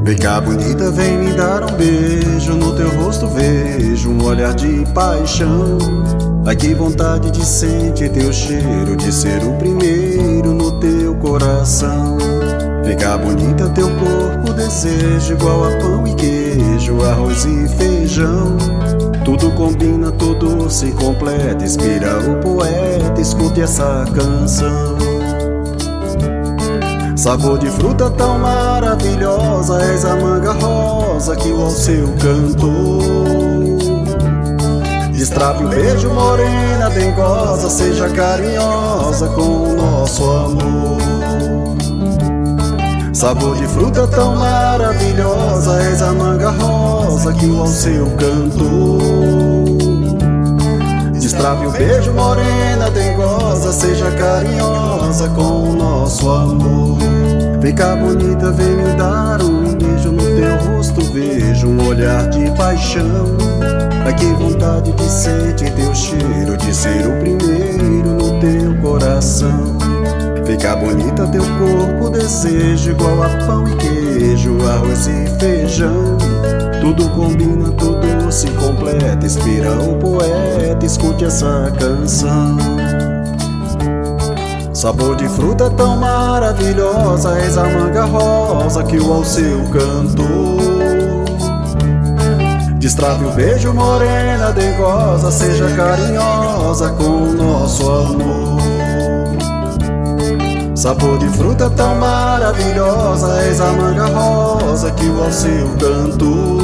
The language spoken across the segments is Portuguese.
Vem cá, bonita, vem me dar um beijo. No teu rosto vejo um olhar de paixão. Ai, que vontade de sentir teu cheiro, de ser o primeiro no teu coração. Vem cá, bonita, teu corpo desejo, igual a pão e queijo, arroz e feijão. Tudo combina, tudo se completa, inspira o poeta, escute essa canção. Sabor de fruta tão maravilhosa, és a manga rosa que o Alceu cantou. Destrave um beijo, morena, dengosa, seja carinhosa com o nosso amor. Sabor de fruta tão maravilhosa, és a manga rosa que o Alceu cantou. Destrave um beijo, morena, dengosa, seja carinhosa com o nosso amor. Vem cá, bonita, vem me dar um beijo. No teu rosto vejo um olhar de paixão. Ai, que vontade de sentir teu cheiro, de ser o primeiro no teu coração. Vem cá, bonita, teu corpo desejo, igual a pão e queijo, arroz e feijão. Tudo combina, tudo se completa, inspira o poeta, escute essa canção. Sabor de fruta tão maravilhosa, és a manga rosa que o Alceu cantou. Destrave um beijo, morena, dengosa, seja carinhosa com o nosso amor. Sabor de fruta tão maravilhosa, és a manga rosa que o Alceu cantou.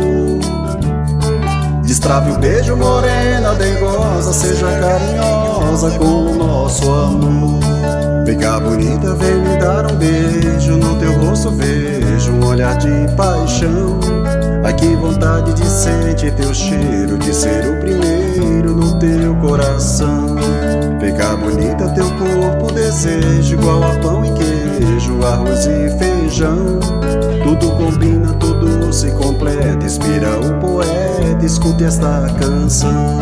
Destrave um beijo, morena, dengosa, seja carinhosa com o nosso amor. Vem cá, bonita, vem me dar um beijo. No teu rosto vejo um olhar de paixão. Ai, que vontade de sentir teu cheiro, de ser o primeiro no teu coração. Vem cá, bonita, teu corpo desejo, igual a pão e queijo, arroz e feijão. Tudo combina, tudo se completa, inspira o poeta, escute esta canção.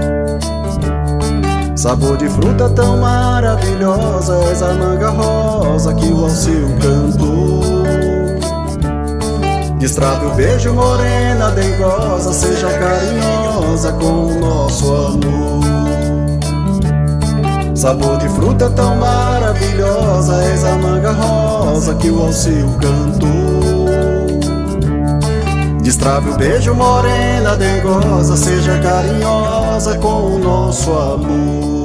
Sabor de fruta tão maravilhosa, és a manga rosa que o Alceu cantou. Destrave um beijo, morena, dengosa, seja carinhosa com o nosso amor. Sabor de fruta tão maravilhosa, és a manga rosa que o Alceu cantou. Destrave um beijo, morena, dengosa, seja carinhosa com o nosso amor.